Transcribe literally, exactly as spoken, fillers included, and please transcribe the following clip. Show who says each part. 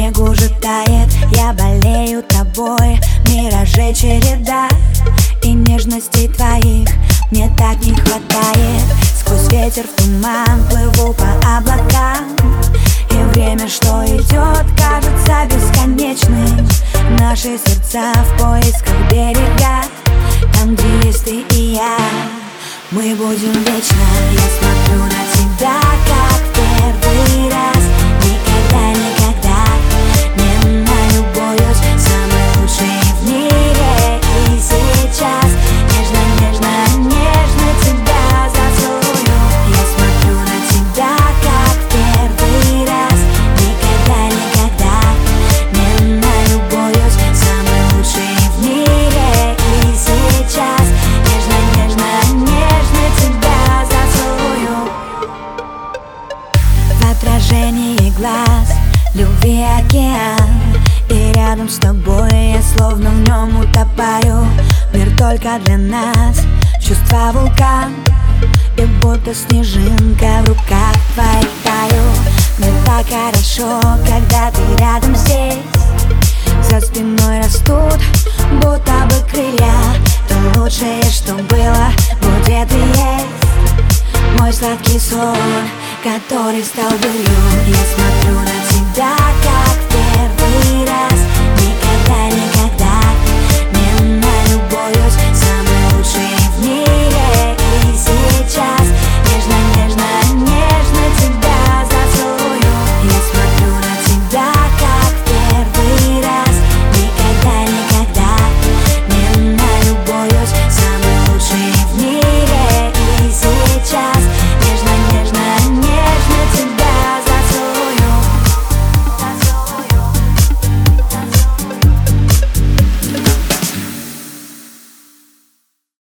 Speaker 1: снег уже тает, я болею тобой. Миражей череда и нежностей твоих мне так не хватает. Сквозь ветер в туман плыву по облакам, и время, что идет, кажется бесконечным. Наши сердца в поисках берега, там, где есть ты и я, мы будем вечно. Я смотрю на тебя, как в первый раз. Никогда, никогда не налюбуюсь. Самый лучший в мире и сейчас. Нежно, нежно, нежно тебя зацелую. Я смотрю на тебя, как в первый раз. Никогда, никогда не налюбуюсь. Самый лучший в мире и сейчас. Нежно, нежно, нежно тебя зацелую. В отражении глаз любви океан, и рядом с тобой я словно в нем утопаю. Мир только для нас, чувства вулкан, и будто снежинка в руках твоих таю. Мне так хорошо, когда ты рядом здесь. За спиной растут будто бы крылья. То лучшее, что было, будет и есть мой сладкий сон, который стал былью. Я смотрю на тебя, как